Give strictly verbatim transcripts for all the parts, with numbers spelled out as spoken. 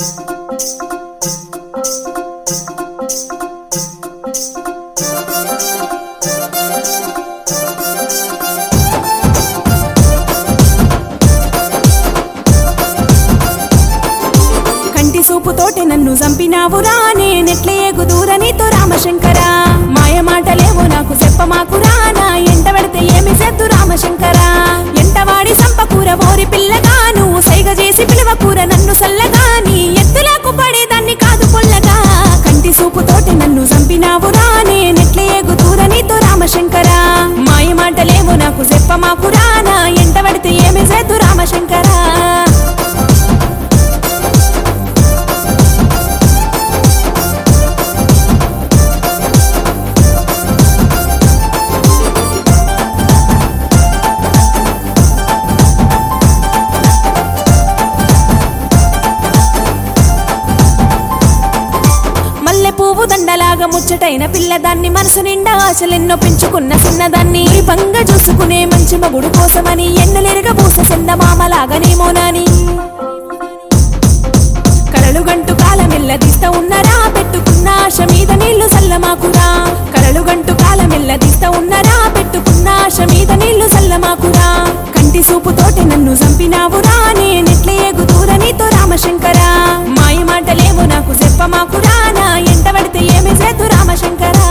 కంటి సూపుతోటి నన్ను చంపినావురా నేనెట్ల ఎగుదూర నీతో రామశంకరా మాయ మాటలేవో నాకు చెప్పమాకురా నా ఎంట పెడితే ఏమి చేద్దు రామశంకరా ఎంటవాడి సంపకూర ఓరి పిల్లగా నువ్వు సైగ చేసి పిలవకూర నన్ను సల్లగా నీ ఎత్తులకు పడేదాన్ని కాదు పొల్లగా కంటి సూపుతోటి నన్ను చంపినావురా నేనెట్ల ఎగుదూర నీతో రామశంకరా మాయ మాటలేవో నాకు చెప్పమాకురా నా ఎంట పెడితే ఏమి చేద్దు రామశంకరా పువ్వు దండలాగా ముచ్చటైన పిల్లదాన్ని మనసు నిండా ఆశలెన్నో పెంచుకున్న చిన్నదాన్ని పంగ చూసుకునే మంచి మగుడు కోసమని ఎన్నెలెరగ పూస చందమామలాగనేమోనాని కలలు గంటు కాలమెల్లదీస్తా ఉన్నరా పెట్టుకున్న ఆశ మీద నీళ్లు చల్లమాకురా కలలు గంటు కాలమెల్లదీస్తా ఉన్నరా పెట్టుకున్న ఆశ మీద నీళ్లు చల్లమాకురా కంటి సూపుతోటి నన్ను చంపినావురా నేనెట్ల ఎగుదూర నీతో రామశంకరా మాయ మాటలేమో నాకు చెప్పమాకురా నా ఎంట పడితే ఏమి చేద్దు రామశంకరా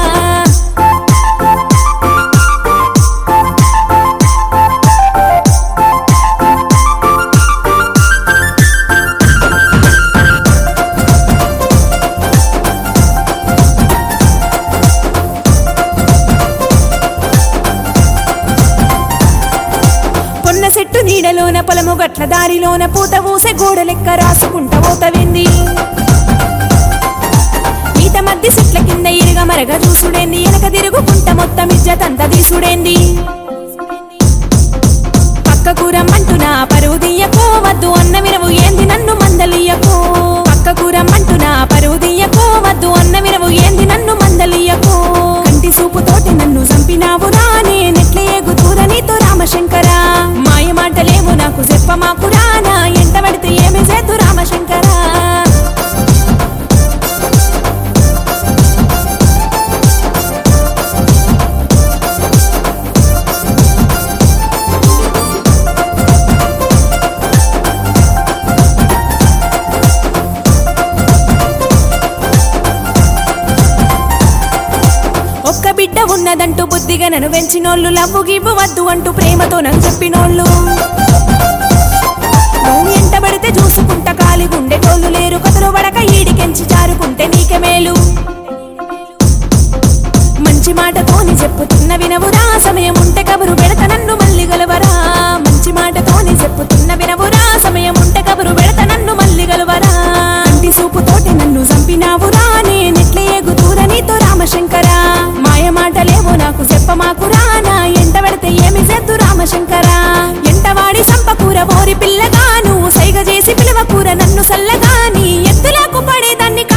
చెట్టు నీడలోన పొలము గట్ల దారిలోన పూత ఊసే గోడ లెక్క రాసుకుంటా పోతవింది ఈత మధ్య చెట్ల కింద ఇరుగ మరగ చూసుడేంది వెనక తిరుగుకుంట మొత్తం ఇజ్జతంతా తీసుడేంది పక్కకు రమ్మంటున్నా పరువు దియ్యకో వద్దు అన్న వినవు ఏంది నన్ను మందలియ్యకో పక్కకు రమ్మంటున్నా పరువు దియ్యకో వద్దు అన్న వినవు ఏంది నన్ను మందలియ్యకో కంటి సూపుతోటి నన్ను చంపినావురా నేనెట్ల ఎగుదూర నీతో రామశంకరా మాయ మాటలేమో నాకు చెప్పమాకురా నా ఎంట పడితే ఏమి చేద్దు రామశంకరా ఒక్క బిడ్డ ఉన్నదంటూ బుద్ధిగా నన్ను పెంచినోళ్ళు లవ్వు గివ్వు వద్దు అంటూ ప్రేమతో నన్ను చెప్పినోళ్ళు నువ్వు ఎంట పడితే చూసుకుంటా కాలి గుండెటోళ్ళు లేరు కథలు పడక ఈడికెంచి జారుకుంటే నీకే మేలు మంచి మాటతోని చెప్పుతున్న వినవురా సమయం ఉంటే కబురు పెడత నన్ను మళ్ళీ గలవరా మంచి మాటతోని చెప్పుతున్న వినవురా సమయం ఉంటే కబురు పెడత నన్ను మళ్ళీ గలవరా కంటి సూపుతోటి నన్ను చంపినావురా నేనెట్ల ఎగుదూర నీతో రామశంకరా మాయ మాటలేవో నాకు చెప్పమాకురా నా ఎంట పెడితే ఏమి చేద్దు రామశంకరా ఎంటవాడి సంపకూర ఓరి పిల్లగా నువ్వు సైగ చేసి పిలవకూర నన్ను సల్లగా నీ ఎత్తులకు పడేదాన్ని